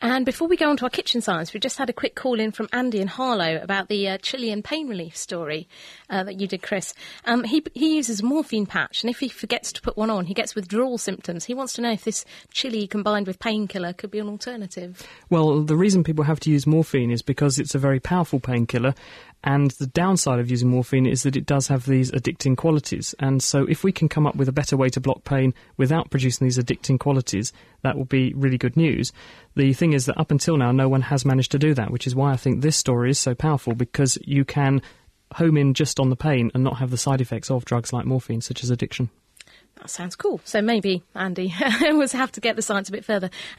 And before we go on to our kitchen science, we just had a quick call in from Andy in Harlow about the Chilean pain relief story that you did, Chris. He uses a morphine patch, and if he forgets to put one on, he gets withdrawal symptoms. He wants to know if this chili combined with painkiller could be an alternative. Well, the reason people have to use morphine is because it's a very powerful painkiller, and the downside of using morphine is that it does have these addicting qualities. And so if we can come up with a better way to block pain without producing these addicting qualities, that will be really good news. The thing is that up until now, no one has managed to do that, which is why I think this story is so powerful, because you can home in just on the pain and not have the side effects of drugs like morphine, such as addiction. That sounds cool. So maybe, Andy, we'll have to get the science a bit further.